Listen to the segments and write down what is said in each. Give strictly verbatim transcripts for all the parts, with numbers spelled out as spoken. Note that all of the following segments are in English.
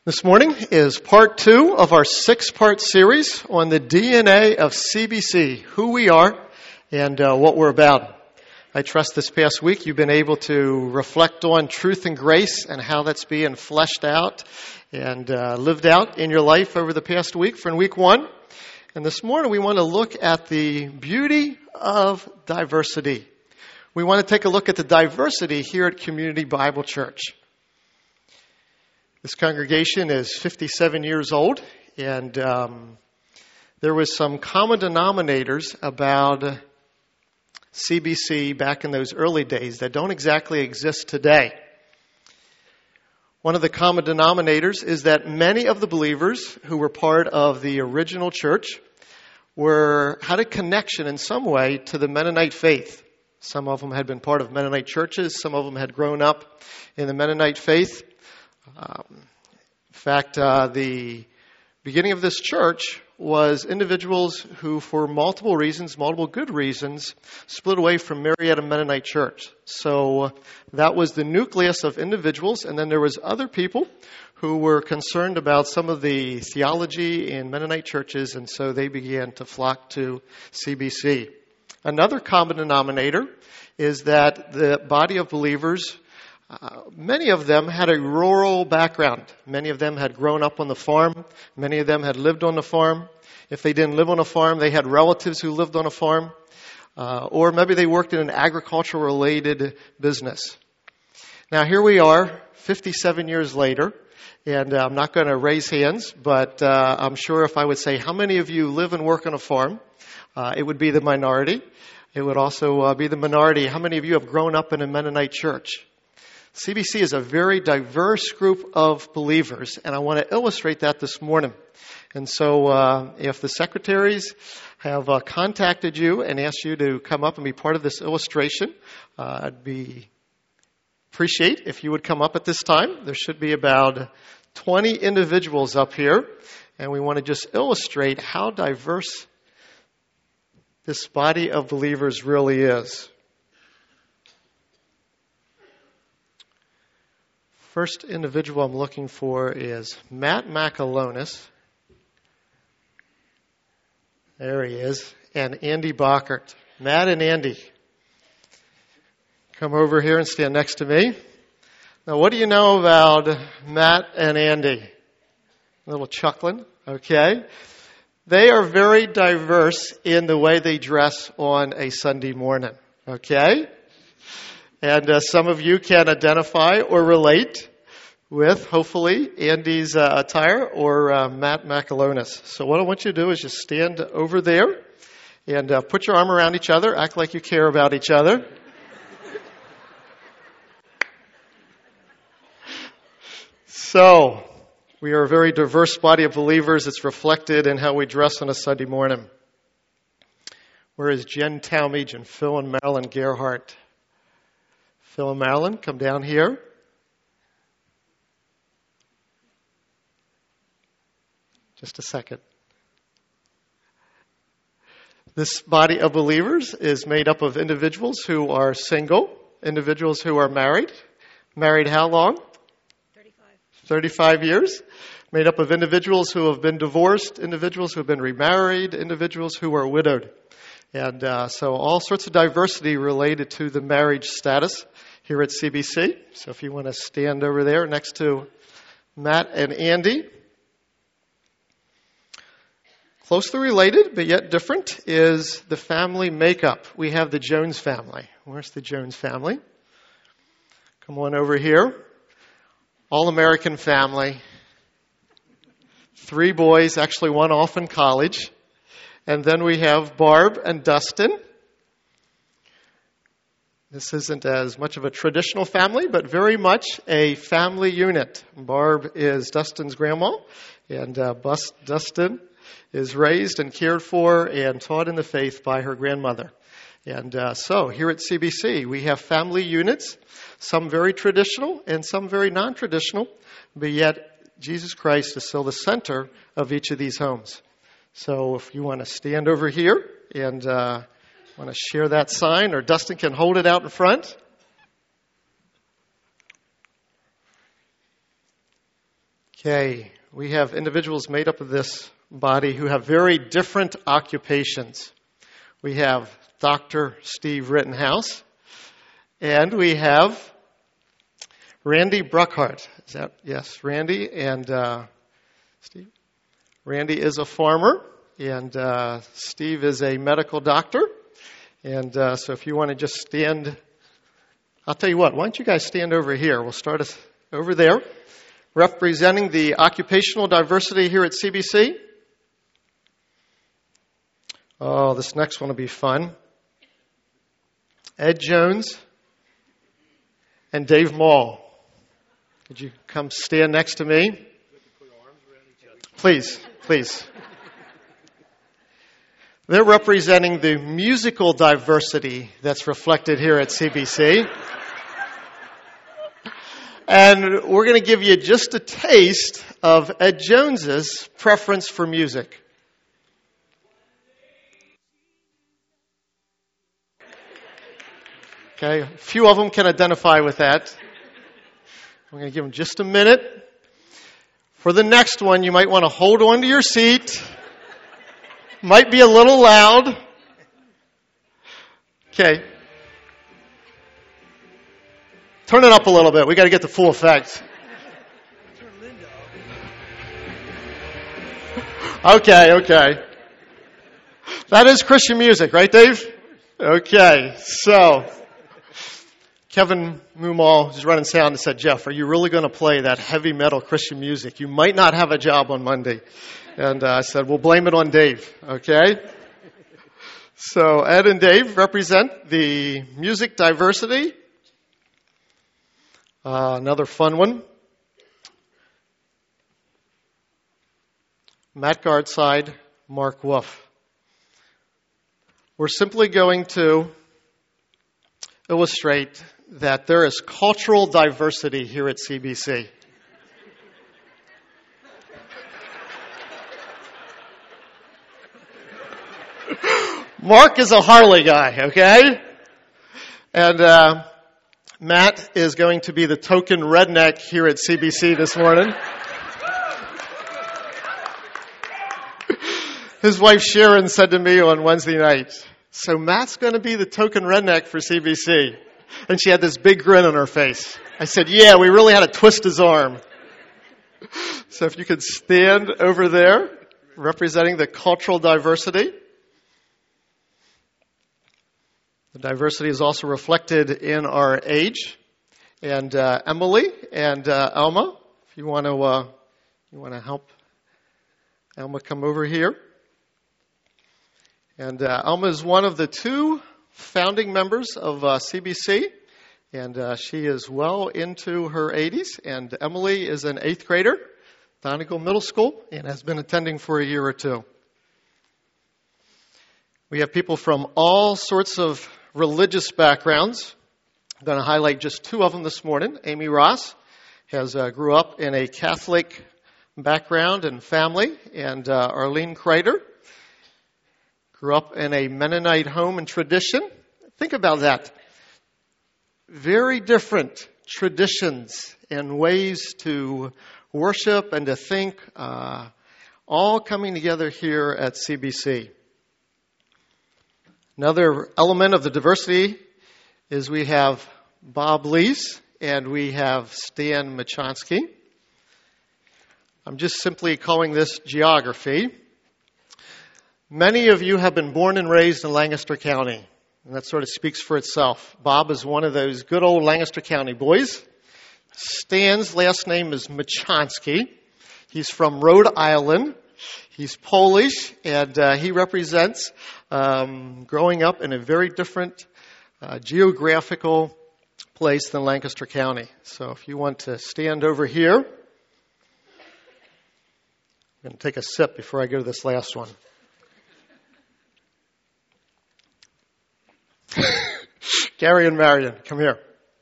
This morning is part two of our six-part series on the D N A of C B C, who we are and uh, what we're about. I trust this past week you've been able to reflect on truth and grace and how that's being fleshed out and uh, lived out in your life over the past week for in week one. And this morning we want to look at the beauty of diversity. We want to take a look at the diversity here at Community Bible Church. This congregation is fifty-seven years old, and um, there was some common denominators about C B C back in those early days that don't exactly exist today. One of the common denominators is that many of the believers who were part of the original church were had a connection in some way to the Mennonite faith. Some of them had been part of Mennonite churches. Some of them had grown up in the Mennonite faith. Um, in fact, uh, the beginning of this church was individuals who, for multiple reasons, multiple good reasons, split away from Marietta Mennonite Church. So uh, that was the nucleus of individuals, and then there was other people who were concerned about some of the theology in Mennonite churches, and so they began to flock to C B C. Another common denominator is that the body of believers, Uh, many of them had a rural background. Many of them had grown up on the farm. Many of them had lived on the farm. If they didn't live on a farm, they had relatives who lived on a farm. Uh, or maybe they worked in an agricultural-related business. Now, here we are, fifty-seven years later, and uh, I'm not going to raise hands, but uh, I'm sure if I would say, how many of you live and work on a farm, uh, it would be the minority. It would also uh, be the minority. How many of you have grown up in a Mennonite church? C B C is a very diverse group of believers, and I want to illustrate that this morning. And so uh, if the secretaries have uh, contacted you and asked you to come up and be part of this illustration, uh, I'd be appreciate if you would come up at this time. There should be about twenty individuals up here, and we want to just illustrate how diverse this body of believers really is. First individual I'm looking for is Matt Macalonis. There he is. And Andy Bockert. Matt and Andy, come over here and stand next to me. Now, what do you know about Matt and Andy? A little chuckling. Okay. They are very diverse in the way they dress on a Sunday morning. Okay. And uh, some of you can identify or relate with, hopefully, Andy's uh, attire or uh, Matt Macalonis. So what I want you to do is just stand over there and uh, put your arm around each other. Act like you care about each other. So, we are a very diverse body of believers. It's reflected in how we dress on a Sunday morning. Where is Jen Talmadge and Phil and Marilyn Gerhardt? Phil and Marilyn, come down here. Just a second. This body of believers is made up of individuals who are single, individuals who are married. Married how long? thirty-five. thirty-five years. Made up of individuals who have been divorced, individuals who have been remarried, individuals who are widowed. And uh, so all sorts of diversity related to the marriage status here at C B C. So if you want to stand over there next to Matt and Andy. Closely related, but yet different, is the family makeup. We have the Jones family. Where's the Jones family? Come on over here. All-American family. Three boys, actually one off in college. And then we have Barb and Dustin. This isn't as much of a traditional family, but very much a family unit. Barb is Dustin's grandma, and uh, Bus- Dustin is raised and cared for and taught in the faith by her grandmother. And uh, so here at C B C, we have family units, some very traditional and some very non-traditional, but yet Jesus Christ is still the center of each of these homes. So if you want to stand over here and uh, want to share that sign, or Dustin can hold it out in front. Okay, we have individuals made up of this body who have very different occupations. We have Doctor Steve Rittenhouse, and we have Randy Bruckhart. Is that, yes, Randy and uh, Steve. Randy is a farmer, and uh, Steve is a medical doctor. And uh, so if you want to just stand, I'll tell you what, why don't you guys stand over here? We'll start us over there, representing the occupational diversity here at C B C. Oh, this next one will be fun. Ed Jones and Dave Mall. Could you come stand next to me? Please, please. They're representing the musical diversity that's reflected here at C B C. And we're going to give you just a taste of Ed Jones's preference for music. Okay, a few of them can identify with that. I'm going to give them just a minute. For the next one, you might want to hold on to your seat. Might be a little loud. Okay. Turn it up a little bit. We got to get the full effect. Okay, okay. That is Christian music, right, Dave? Okay, so Kevin Mumal is running sound and said, Jeff, are you really going to play that heavy metal Christian music? You might not have a job on Monday. And uh, I said, we'll blame it on Dave, okay? So Ed and Dave represent the music diversity. Uh, another fun one. Matt Gardside, Mark Wolf. We're simply going to illustrate that there is cultural diversity here at C B C. Mark is a Harley guy, okay? And uh, Matt is going to be the token redneck here at C B C this morning. His wife Sharon said to me on Wednesday night, so Matt's going to be the token redneck for C B C. And she had this big grin on her face. I said, yeah, we really had to twist his arm. So if you could stand over there, representing the cultural diversity. The diversity is also reflected in our age. And uh, Emily and uh, Alma, if you want to, uh, you want to help Alma come over here. And uh, Alma is one of the two founding members of uh, C B C, and uh, she is well into her eighties. And Emily is an eighth grader, Donegal Middle School, and has been attending for a year or two. We have people from all sorts of religious backgrounds. I'm going to highlight just two of them this morning. Amy Ross has uh, grew up in a Catholic background and family, and uh, Arlene Kreider grew up in a Mennonite home and tradition. Think about that. Very different traditions and ways to worship and to think, uh, all coming together here at C B C. Another element of the diversity is we have Bob Lees and we have Stan Machonsky. I'm just simply calling this geography. Many of you have been born and raised in Lancaster County, and that sort of speaks for itself. Bob is one of those good old Lancaster County boys. Stan's last name is Machonsky. He's from Rhode Island. He's Polish, and uh, he represents um, growing up in a very different uh, geographical place than Lancaster County. So if you want to stand over here, I'm going to take a sip before I go to this last one. Gary and Marion, come here.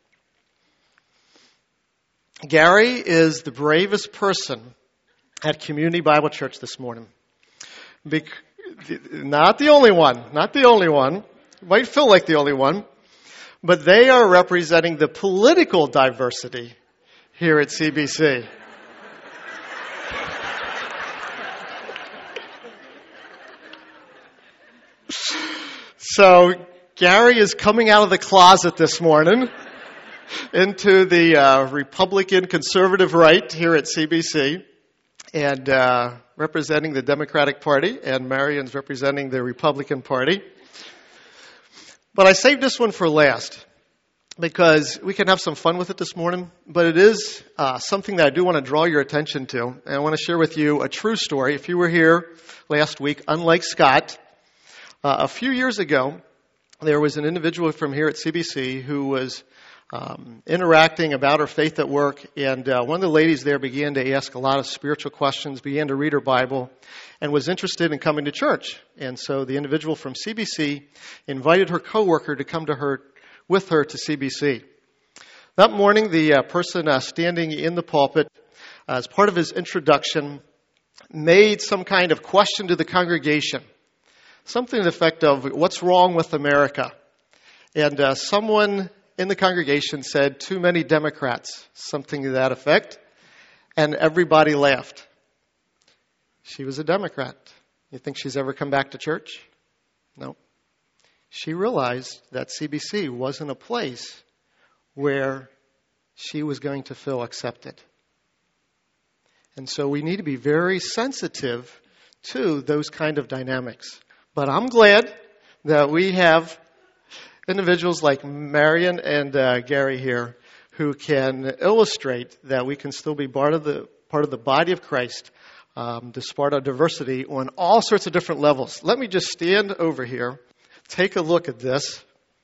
Gary is the bravest person at Community Bible Church this morning. Bec- not the only one, not the only one. Might feel like the only one. But they are representing the political diversity here at C B C. So Gary is coming out of the closet this morning into the uh, Republican conservative right here at C B C, and uh, representing the Democratic Party, and Marion's representing the Republican Party. But I saved this one for last because we can have some fun with it this morning, but it is uh, something that I do want to draw your attention to. And I want to share with you a true story. If you were here last week, unlike Scott, uh, a few years ago, there was an individual from here at C B C who was um, interacting about her faith at work, and uh, one of the ladies there began to ask a lot of spiritual questions, began to read her Bible, and was interested in coming to church. And so the individual from C B C invited her coworker to come to her with her to C B C. That morning, the uh, person uh, standing in the pulpit, uh, as part of his introduction, made some kind of question to the congregation, something to the effect of, "What's wrong with America?" And uh, someone in the congregation said, "Too many Democrats," something to that effect, and everybody laughed. She was a Democrat. You think she's ever come back to church? No. She realized that C B C wasn't a place where she was going to feel accepted. And so we need to be very sensitive to those kind of dynamics. But I'm glad that we have individuals like Marion and uh, Gary here who can illustrate that we can still be part of the part of the body of Christ, um, despite our diversity on all sorts of different levels. Let me just stand over here, take a look at this.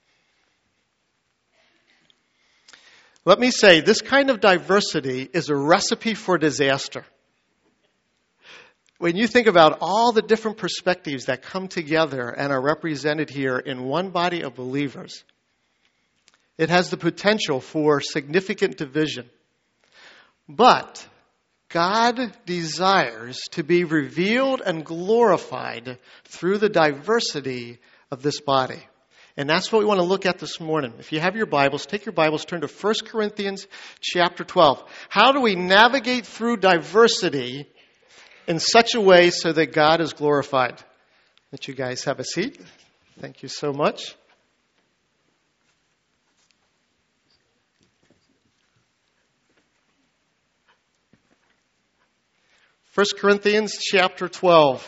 Let me say, this kind of diversity is a recipe for disaster. When you think about all the different perspectives that come together and are represented here in one body of believers, it has the potential for significant division. But God desires to be revealed and glorified through the diversity of this body. And that's what we want to look at this morning. If you have your Bibles, take your Bibles, turn to First Corinthians chapter twelve. How do we navigate through diversity in such a way so that God is glorified? Let you guys have a seat. Thank you so much. First Corinthians chapter twelve.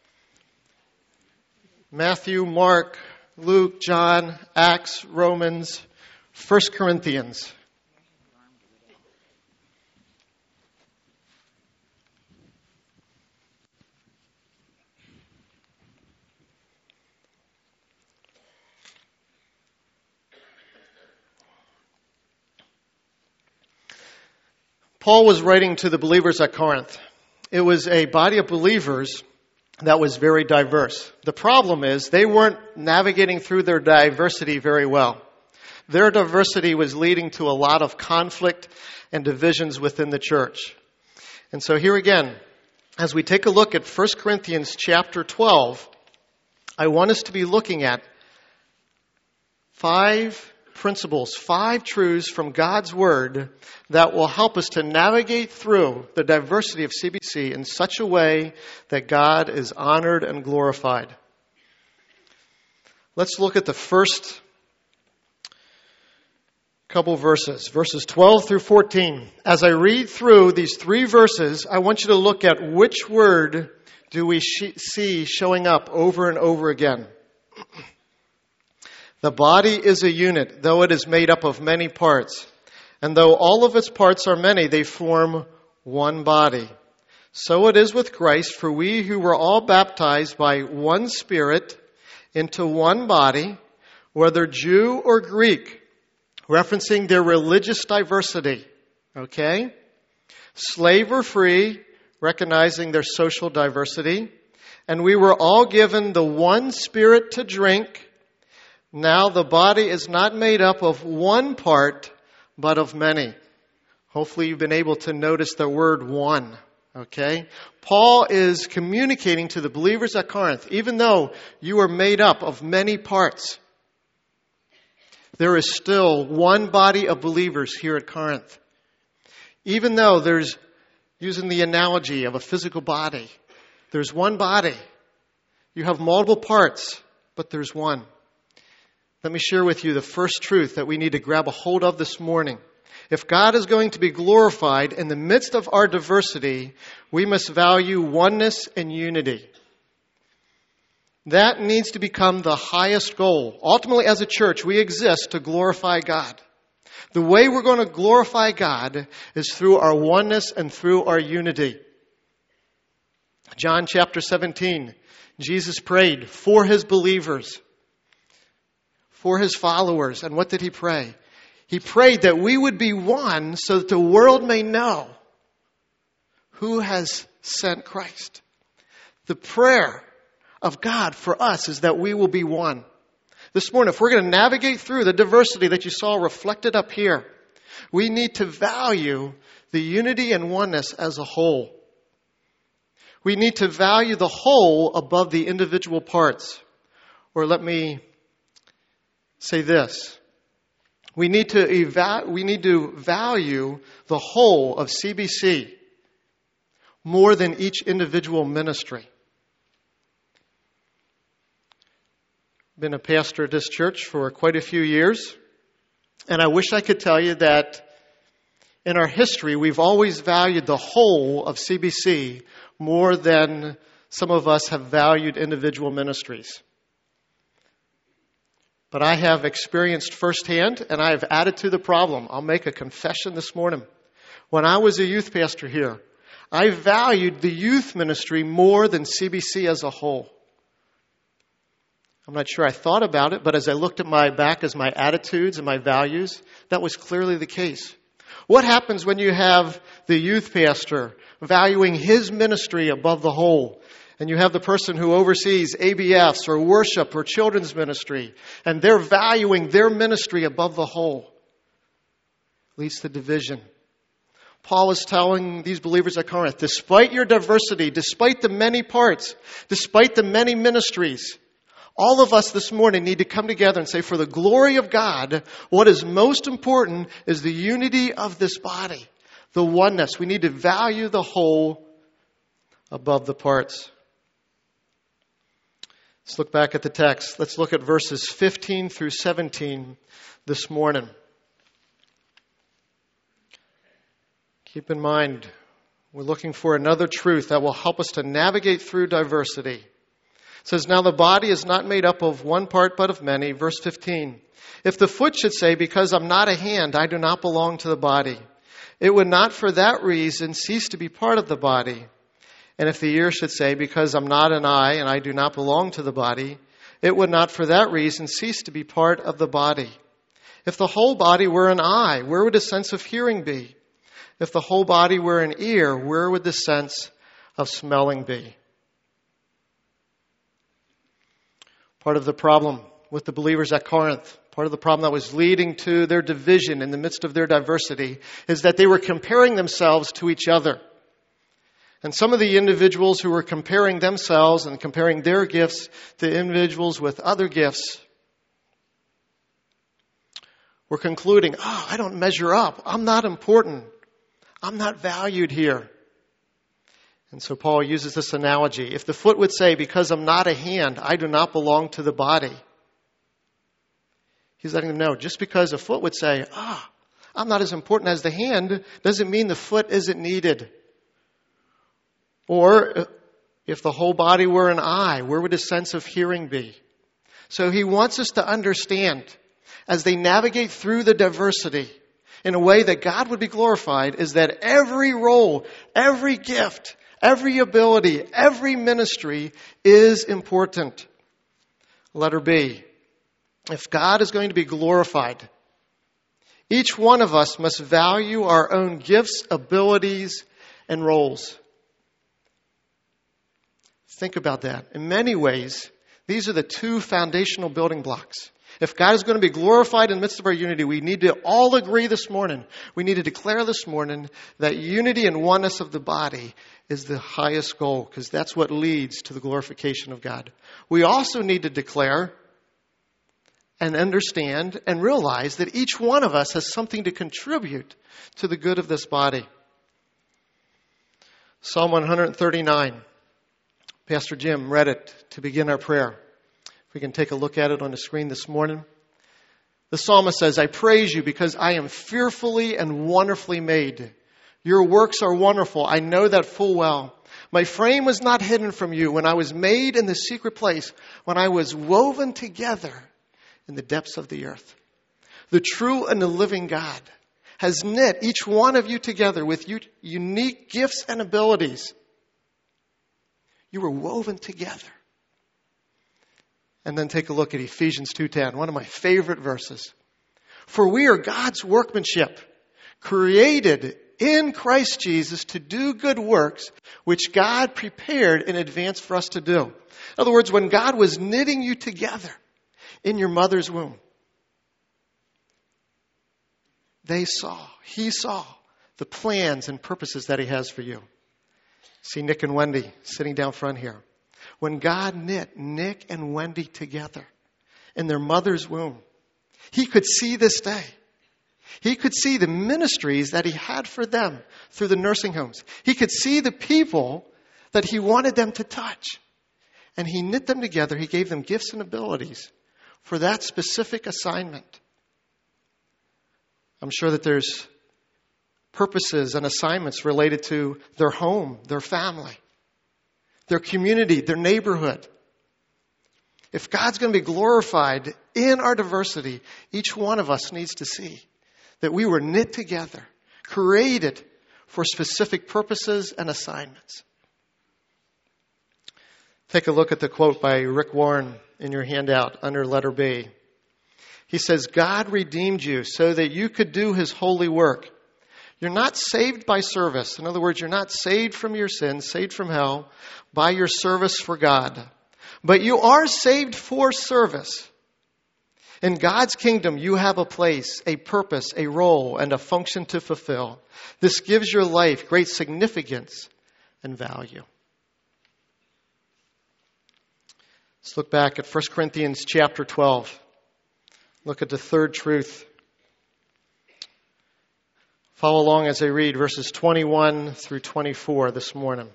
Matthew, Mark, Luke, John, Acts, Romans, First Corinthians. Paul was writing to the believers at Corinth. It was a body of believers that was very diverse. The problem is they weren't navigating through their diversity very well. Their diversity was leading to a lot of conflict and divisions within the church. And so here again, as we take a look at First Corinthians chapter twelve, I want us to be looking at five principles, five truths from God's Word that will help us to navigate through the diversity of C B C in such a way that God is honored and glorified. Let's look at the first couple verses, verses twelve through fourteen. As I read through these three verses, I want you to look at which word do we see showing up over and over again. The body is a unit, though it is made up of many parts. And though all of its parts are many, they form one body. So it is with Christ, for we who were all baptized by one Spirit into one body, whether Jew or Greek, referencing their religious diversity, okay? Slave or free, recognizing their social diversity. And we were all given the one Spirit to drink. Now the body is not made up of one part, but of many. Hopefully you've been able to notice the word one, okay? Paul is communicating to the believers at Corinth, even though you are made up of many parts, there is still one body of believers here at Corinth. Even though there's using the analogy of a physical body. There's one body. You have multiple parts, but there's one. Let me share with you the first truth that we need to grab a hold of this morning. If God is going to be glorified in the midst of our diversity, we must value oneness and unity. That needs to become the highest goal. Ultimately, as a church, we exist to glorify God. The way we're going to glorify God is through our oneness and through our unity. John chapter seventeen, Jesus prayed for his believers, for his followers. And what did he pray? He prayed that we would be one so that the world may know who has sent Christ. The prayer of God for us is that we will be one. This morning, if we're going to navigate through the diversity that you saw reflected up here, we need to value the unity and oneness as a whole. We need to value the whole above the individual parts. Or let me say this. We need to eva- we need to value the whole of C B C more than each individual ministry. Been a pastor at this church for quite a few years, and I wish I could tell you that in our history we've always valued the whole of C B C more than some of us have valued individual ministries. But I have experienced firsthand, and I have added to the problem. I'll make a confession this morning. When I was a youth pastor here, I valued the youth ministry more than C B C as a whole. I'm not sure I thought about it, but as I looked at my back as my attitudes and my values, that was clearly the case. What happens when you have the youth pastor valuing his ministry above the whole? And you have the person who oversees A B Fs or worship or children's ministry, and they're valuing their ministry above the whole. It leads to division. Paul is telling these believers at Corinth, despite your diversity, despite the many parts, despite the many ministries, all of us this morning need to come together and say, for the glory of God, what is most important is the unity of this body, the oneness. We need to value the whole above the parts. Let's look back at the text. Let's look at verses fifteen through seventeen this morning. Keep in mind, we're looking for another truth that will help us to navigate through diversity. It says, now the body is not made up of one part but of many. Verse fifteen. If the foot should say, because I'm not a hand, I do not belong to the body, it would not for that reason cease to be part of the body. And if the ear should say, because I'm not an eye and I do not belong to the body, it would not for that reason cease to be part of the body. If the whole body were an eye, where would the sense of hearing be? If the whole body were an ear, where would the sense of smelling be? Part of the problem with the believers at Corinth, part of the problem that was leading to their division in the midst of their diversity, is that they were comparing themselves to each other. And some of the individuals who were comparing themselves and comparing their gifts to individuals with other gifts were concluding, oh, I don't measure up. I'm not important. I'm not valued here. And so Paul uses this analogy. If the foot would say, because I'm not a hand, I do not belong to the body. He's letting them know, just because a foot would say, ah, I'm not as important as the hand, doesn't mean the foot isn't needed. Or if the whole body were an eye, where would the sense of hearing be? So he wants us to understand, as they navigate through the diversity in a way that God would be glorified, is that every role, every gift, every ability, every ministry is important. Letter B. If God is going to be glorified, each one of us must value our own gifts, abilities, and roles. Think about that. In many ways, these are the two foundational building blocks. If God is going to be glorified in the midst of our unity, we need to all agree this morning. We need to declare this morning that unity and oneness of the body is the highest goal, because that's what leads to the glorification of God. We also need to declare and understand and realize that each one of us has something to contribute to the good of this body. Psalm one thirty-nine. Pastor Jim read it to begin our prayer. If we can take a look at it on the screen this morning. The psalmist says, I praise you because I am fearfully and wonderfully made. Your works are wonderful. I know that full well. My frame was not hidden from you when I was made in the secret place, when I was woven together in the depths of the earth. The true and the living God has knit each one of you together with unique gifts and abilities. You were woven together. And then take a look at Ephesians two ten, one of my favorite verses. For we are God's workmanship, created in Christ Jesus to do good works, which God prepared in advance for us to do. In other words, when God was knitting you together in your mother's womb, they saw, he saw the plans and purposes that he has for you. See Nick and Wendy sitting down front here. When God knit Nick and Wendy together in their mother's womb, he could see this day. He could see the ministries that he had for them through the nursing homes. He could see the people that he wanted them to touch. And he knit them together. He gave them gifts and abilities for that specific assignment. I'm sure that there's purposes and assignments related to their home, their family, their community, their neighborhood. If God's going to be glorified in our diversity, each one of us needs to see that we were knit together, created for specific purposes and assignments. Take a look at the quote by Rick Warren in your handout under letter B. He says, God redeemed you so that you could do his holy work. You're not saved by service. In other words, you're not saved from your sins, saved from hell by your service for God. But you are saved for service. In God's kingdom, you have a place, a purpose, a role, and a function to fulfill. This gives your life great significance and value. Let's look back at First Corinthians chapter twelve. Look at the third truth. Follow along as I read verses twenty-one through twenty-four this morning.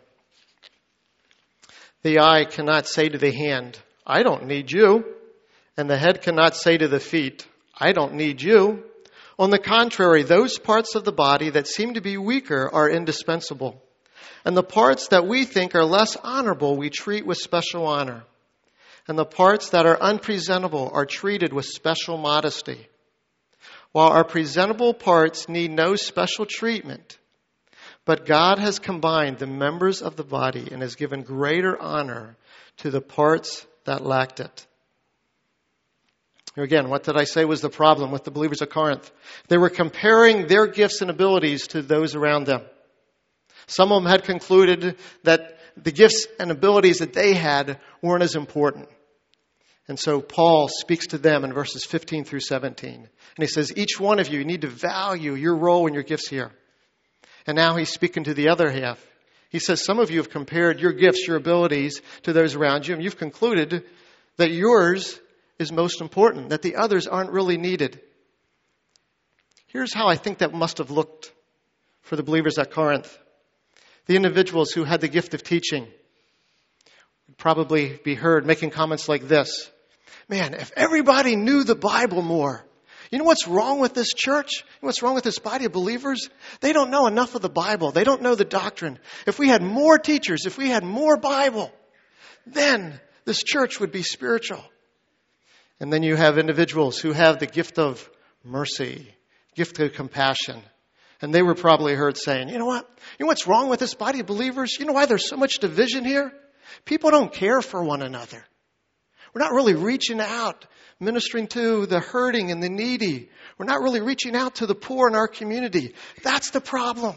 The eye cannot say to the hand, I don't need you. And the head cannot say to the feet, I don't need you. On the contrary, those parts of the body that seem to be weaker are indispensable. And the parts that we think are less honorable we treat with special honor. And the parts that are unpresentable are treated with special modesty. While our presentable parts need no special treatment, but God has combined the members of the body and has given greater honor to the parts that lacked it. Here again, what did I say was the problem with the believers of Corinth? They were comparing their gifts and abilities to those around them. Some of them had concluded that the gifts and abilities that they had weren't as important. And so Paul speaks to them in verses fifteen through seventeen. And he says, each one of you need to value your role and your gifts here. And now he's speaking to the other half. He says, some of you have compared your gifts, your abilities to those around you, and you've concluded that yours is most important, that the others aren't really needed. Here's how I think that must have looked for the believers at Corinth. The individuals who had the gift of teaching would probably be heard making comments like this. Man, if everybody knew the Bible more, you know what's wrong with this church? You know what's wrong with this body of believers? They don't know enough of the Bible. They don't know the doctrine. If we had more teachers, if we had more Bible, then this church would be spiritual. And then you have individuals who have the gift of mercy, gift of compassion. And they were probably heard saying, you know what? You know what's wrong with this body of believers? You know why there's so much division here? People don't care for one another. We're not really reaching out, ministering to the hurting and the needy. We're not really reaching out to the poor in our community. That's the problem.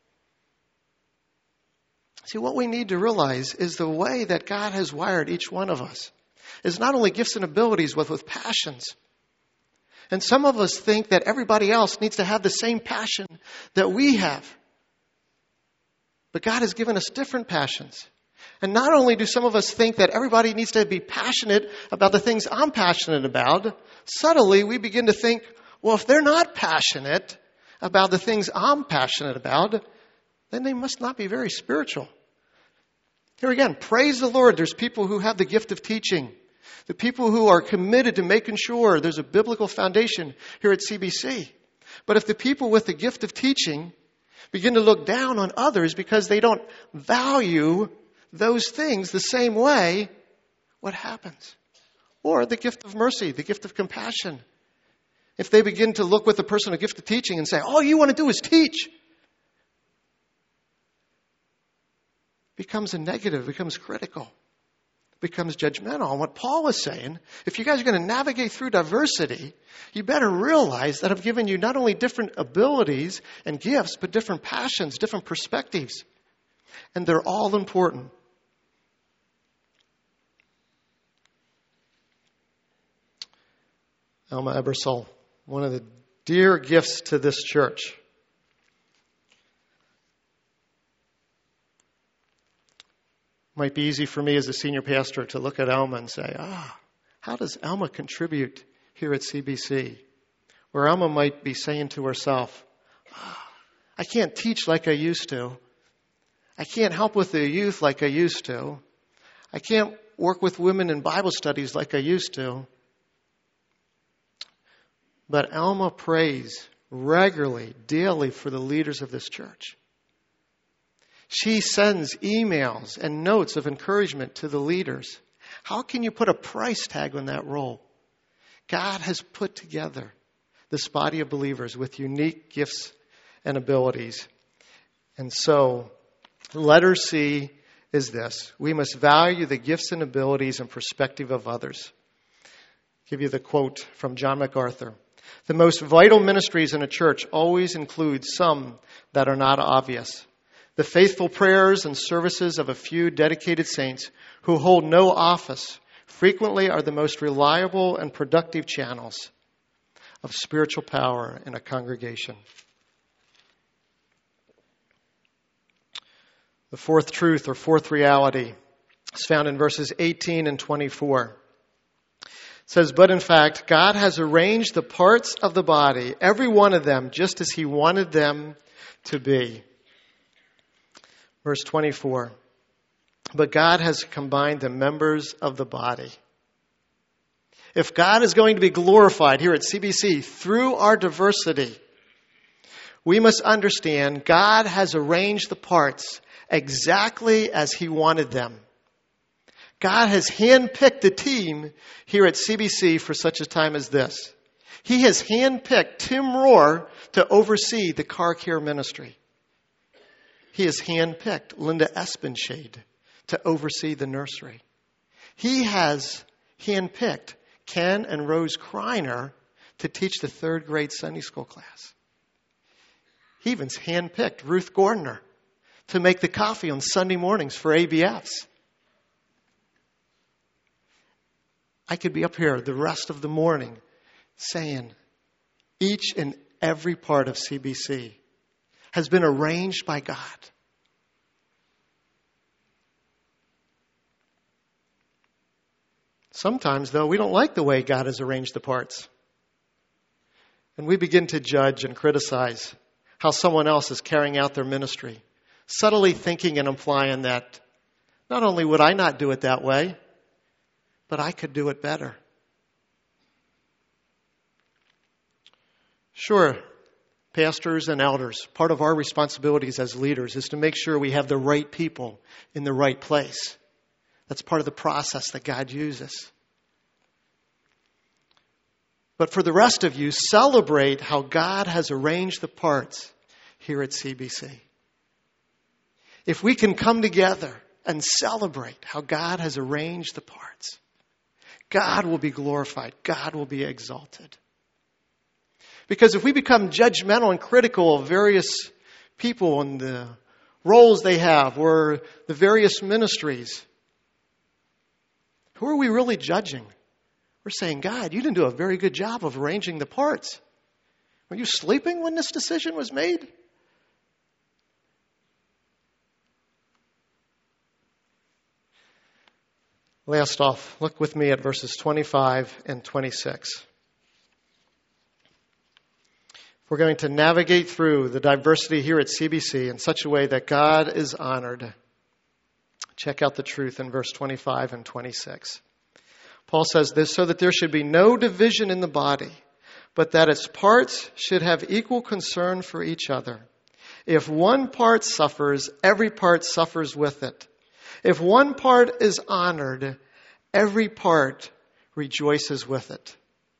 See, what we need to realize is the way that God has wired each one of us is not only gifts and abilities, but with passions. And some of us think that everybody else needs to have the same passion that we have. But God has given us different passions. And not only do some of us think that everybody needs to be passionate about the things I'm passionate about, subtly we begin to think, well, if they're not passionate about the things I'm passionate about, then they must not be very spiritual. Here again, praise the Lord. There's people who have the gift of teaching. The people who are committed to making sure there's a biblical foundation here at C B C. But if the people with the gift of teaching begin to look down on others because they don't value those things the same way, what happens? Or the gift of mercy, the gift of compassion. If they begin to look with the person a gift of teaching and say, all you want to do is teach, becomes a negative, becomes critical, becomes judgmental. And what Paul is saying, if you guys are going to navigate through diversity, you better realize that I've given you not only different abilities and gifts, but different passions, different perspectives. And they're all important. Alma Ebersol, one of the dear gifts to this church. Might be easy for me as a senior pastor to look at Alma and say, ah, how does Alma contribute here at C B C? Where Alma might be saying to herself, ah, I can't teach like I used to. I can't help with the youth like I used to. I can't work with women in Bible studies like I used to. But Alma prays regularly, daily for the leaders of this church. She sends emails and notes of encouragement to the leaders. How can you put a price tag on that role? God has put together this body of believers with unique gifts and abilities. And so, letter C is this. We must value the gifts and abilities and perspective of others. I'll give you the quote from John MacArthur. The most vital ministries in a church always include some that are not obvious. The faithful prayers and services of a few dedicated saints who hold no office frequently are the most reliable and productive channels of spiritual power in a congregation. The fourth truth or fourth reality is found in verses eighteen and twenty-four. It says, but in fact, God has arranged the parts of the body, every one of them, just as He wanted them to be. Verse twenty-four, but God has combined the members of the body. If God is going to be glorified here at C B C through our diversity, we must understand God has arranged the parts exactly as He wanted them. God has handpicked the team here at C B C for such a time as this. He has handpicked Tim Rohr to oversee the car care ministry. He has handpicked Linda Espenshade to oversee the nursery. He has handpicked Ken and Rose Kreiner to teach the third grade Sunday school class. He even handpicked Ruth Gordner to make the coffee on Sunday mornings for A B Fs. I could be up here the rest of the morning saying each and every part of C B C has been arranged by God. Sometimes, though, we don't like the way God has arranged the parts. And we begin to judge and criticize how someone else is carrying out their ministry, subtly thinking and implying that not only would I not do it that way, but I could do it better. Sure, pastors and elders, part of our responsibilities as leaders is to make sure we have the right people in the right place. That's part of the process that God uses. But for the rest of you, celebrate how God has arranged the parts here at C B C. If we can come together and celebrate how God has arranged the parts, God will be glorified. God will be exalted. Because if we become judgmental and critical of various people and the roles they have or the various ministries, who are we really judging? We're saying, God, you didn't do a very good job of arranging the parts. Were you sleeping when this decision was made? Last off, look with me at verses twenty-five and twenty-six. We're going to navigate through the diversity here at C B C in such a way that God is honored. Check out the truth in verse twenty-five and twenty-six. Paul says this, so that there should be no division in the body, but that its parts should have equal concern for each other. If one part suffers, every part suffers with it. If one part is honored, every part rejoices with it.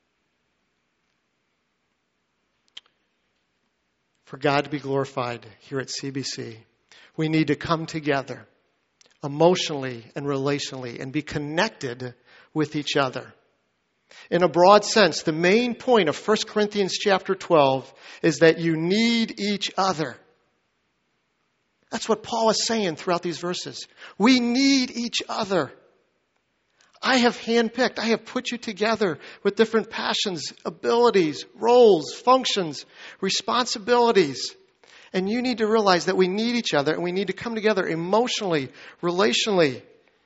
For God to be glorified here at C B C, we need to come together emotionally and relationally and be connected with each other. In a broad sense, the main point of First Corinthians chapter twelve is that you need each other. That's what Paul is saying throughout these verses. We need each other. I have handpicked, I have put you together with different passions, abilities, roles, functions, responsibilities. And you need to realize that we need each other and we need to come together emotionally, relationally.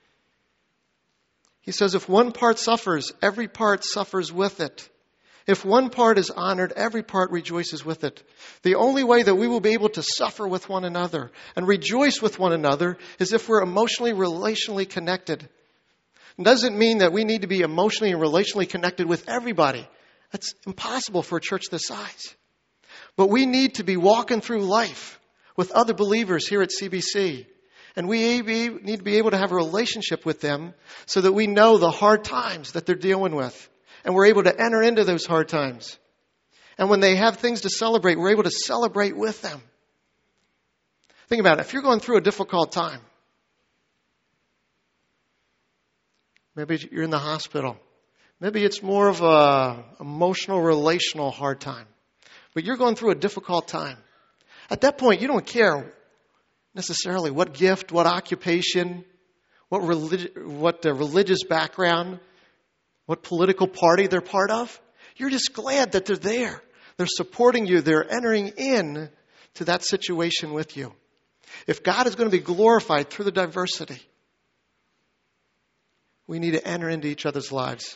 He says if one part suffers, every part suffers with it. If one part is honored, every part rejoices with it. The only way that we will be able to suffer with one another and rejoice with one another is if we're emotionally, relationally connected. It doesn't mean that we need to be emotionally and relationally connected with everybody. That's impossible for a church this size. But we need to be walking through life with other believers here at C B C. And we need to be able to have a relationship with them so that we know the hard times that they're dealing with. And we're able to enter into those hard times. And when they have things to celebrate, we're able to celebrate with them. Think about it. If you're going through a difficult time, maybe you're in the hospital. Maybe it's more of a emotional, relational hard time. But you're going through a difficult time. At that point, you don't care necessarily what gift, what occupation, what, relig- what uh, religious background, what political party they're part of. You're just glad that they're there. They're supporting you. They're entering in to that situation with you. If God is going to be glorified through the diversity, we need to enter into each other's lives.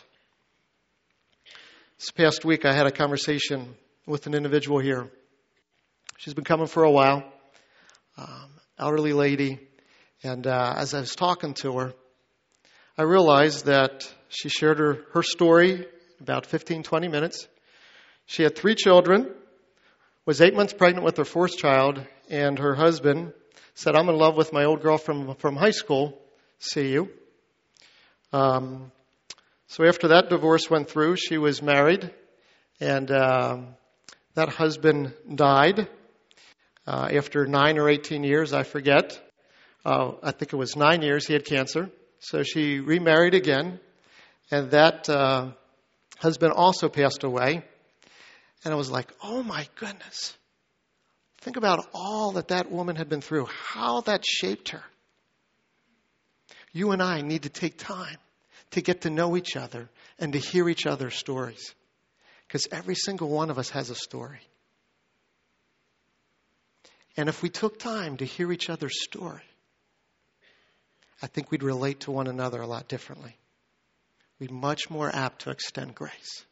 This past week, I had a conversation with an individual here. She's been coming for a while, um, elderly lady. And uh, as I was talking to her, I realized that she shared her, her story about fifteen, twenty minutes. She had three children, was eight months pregnant with her fourth child, and her husband said, I'm in love with my old girl from, from high school. See you. Um, so after that divorce went through, she was married, and um, that husband died uh, after nine or eighteen years, I forget. Uh, I think it was nine years, he had cancer. So she remarried again, and that uh, husband also passed away. And I was like, oh my goodness. Think about all that that woman had been through, how that shaped her. You and I need to take time to get to know each other and to hear each other's stories. Because every single one of us has a story. And if we took time to hear each other's story, I think we'd relate to one another a lot differently. We'd be much more apt to extend grace.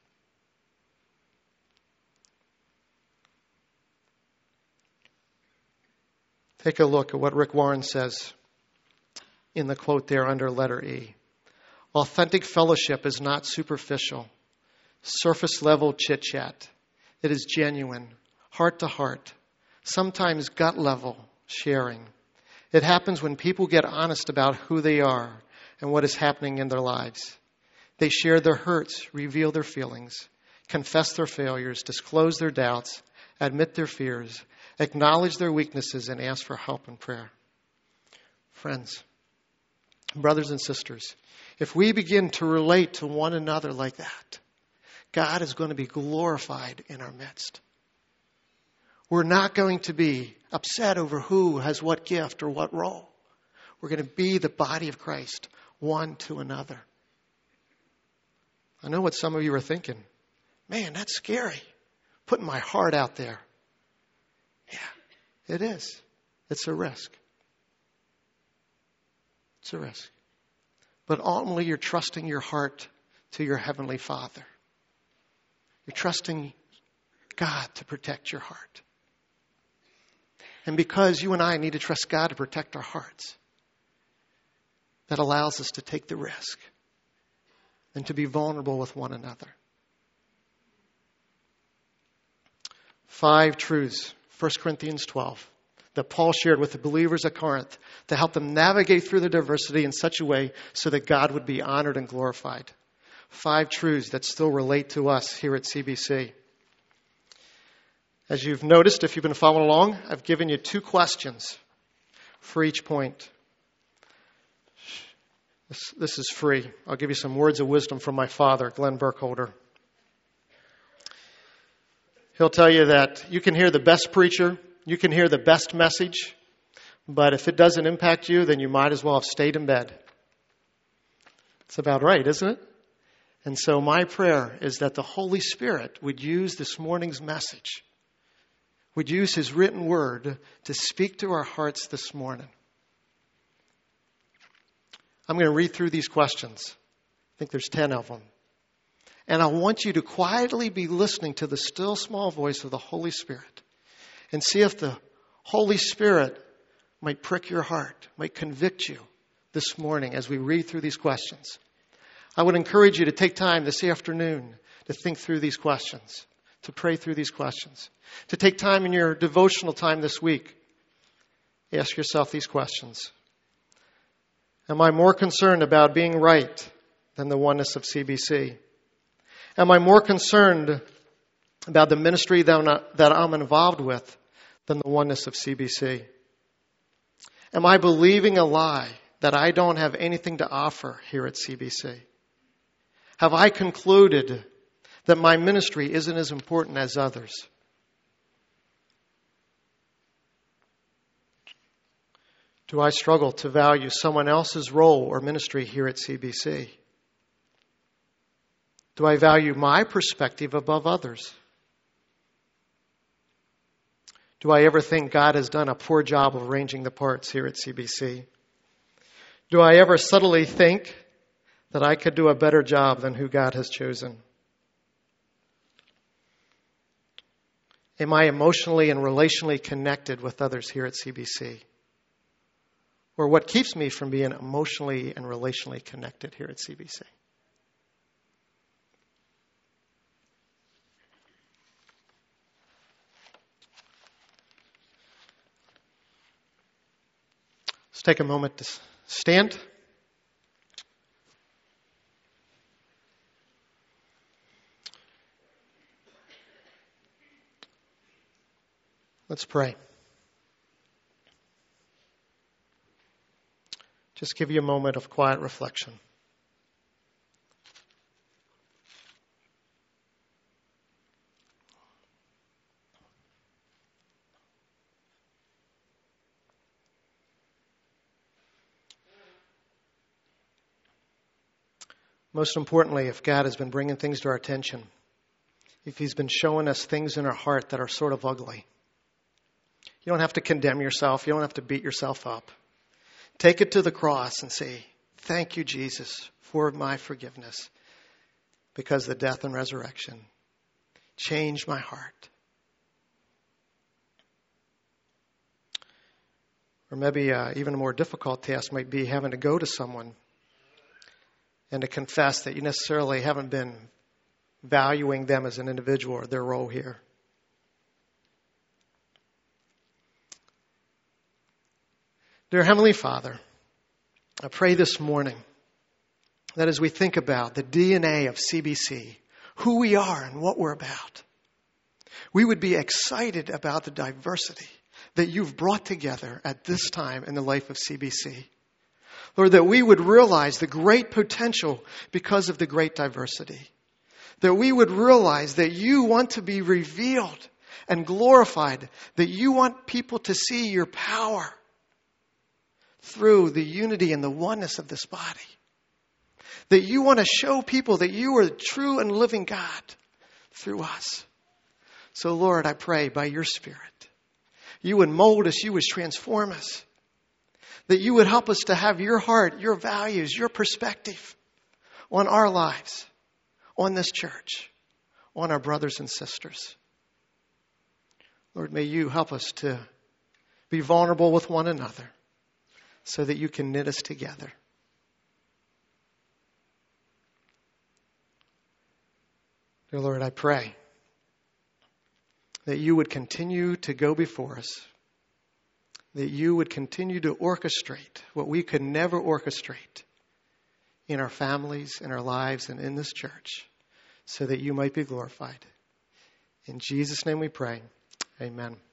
Take a look at what Rick Warren says in the quote there under letter E. Authentic fellowship is not superficial, surface level chit chat. It is genuine, heart to heart, sometimes gut level sharing. It happens when people get honest about who they are and what is happening in their lives. They share their hurts, reveal their feelings, confess their failures, disclose their doubts, admit their fears, acknowledge their weaknesses, and ask for help and prayer. Friends, brothers and sisters, if we begin to relate to one another like that, God is going to be glorified in our midst. We're not going to be upset over who has what gift or what role. We're going to be the body of Christ, one to another. I know what some of you are thinking. Man, that's scary. Putting my heart out there. Yeah, it is. It's a risk. It's a risk. But ultimately, you're trusting your heart to your Heavenly Father. You're trusting God to protect your heart. And because you and I need to trust God to protect our hearts, that allows us to take the risk and to be vulnerable with one another. Five truths, First Corinthians twelve, that Paul shared with the believers at Corinth to help them navigate through the diversity in such a way so that God would be honored and glorified. Five truths that still relate to us here at C B C. As you've noticed, if you've been following along, I've given you two questions for each point. This, this is free. I'll give you some words of wisdom from my father, Glenn Burkholder. He'll tell you that you can hear the best preacher, you can hear the best message, but if it doesn't impact you, then you might as well have stayed in bed. It's about right, isn't it? And so my prayer is that the Holy Spirit would use this morning's message, would use His written word to speak to our hearts this morning. I'm going to read through these questions. I think there's ten of them. And I want you to quietly be listening to the still small voice of the Holy Spirit and see if the Holy Spirit might prick your heart, might convict you this morning as we read through these questions. I would encourage you to take time this afternoon to think through these questions, to pray through these questions, to take time in your devotional time this week. Ask yourself these questions. Am I more concerned about being right than the oneness of C B C? Am I more concerned about the ministry that I'm involved with than the oneness of C B C? Am I believing a lie that I don't have anything to offer here at C B C? Have I concluded that my ministry isn't as important as others? Do I struggle to value someone else's role or ministry here at C B C? Do I value my perspective above others? Do I ever think God has done a poor job of arranging the parts here at C B C? Do I ever subtly think that I could do a better job than who God has chosen? Am I emotionally and relationally connected with others here at C B C? Or what keeps me from being emotionally and relationally connected here at C B C? Let's take a moment to stand. Let's pray. Just give you a moment of quiet reflection. Most importantly, if God has been bringing things to our attention, if He's been showing us things in our heart that are sort of ugly, you don't have to condemn yourself. You don't have to beat yourself up. Take it to the cross and say, thank you, Jesus, for my forgiveness, because the death and resurrection changed my heart. Or maybe uh, even a more difficult task might be having to go to someone and to confess that you necessarily haven't been valuing them as an individual or their role here. Dear Heavenly Father, I pray this morning that as we think about the D N A of C B C, who we are and what we're about, we would be excited about the diversity that you've brought together at this time in the life of C B C. Lord, that we would realize the great potential because of the great diversity. That we would realize that you want to be revealed and glorified. That you want people to see your power through the unity and the oneness of this body. That you want to show people that you are the true and living God through us. So Lord, I pray by your Spirit, you would mold us, you would transform us. That you would help us to have your heart, your values, your perspective on our lives, on this church, on our brothers and sisters. Lord, may you help us to be vulnerable with one another so that you can knit us together. Dear Lord, I pray that you would continue to go before us, that you would continue to orchestrate what we could never orchestrate in our families, in our lives, and in this church, so that you might be glorified. In Jesus' name we pray. Amen.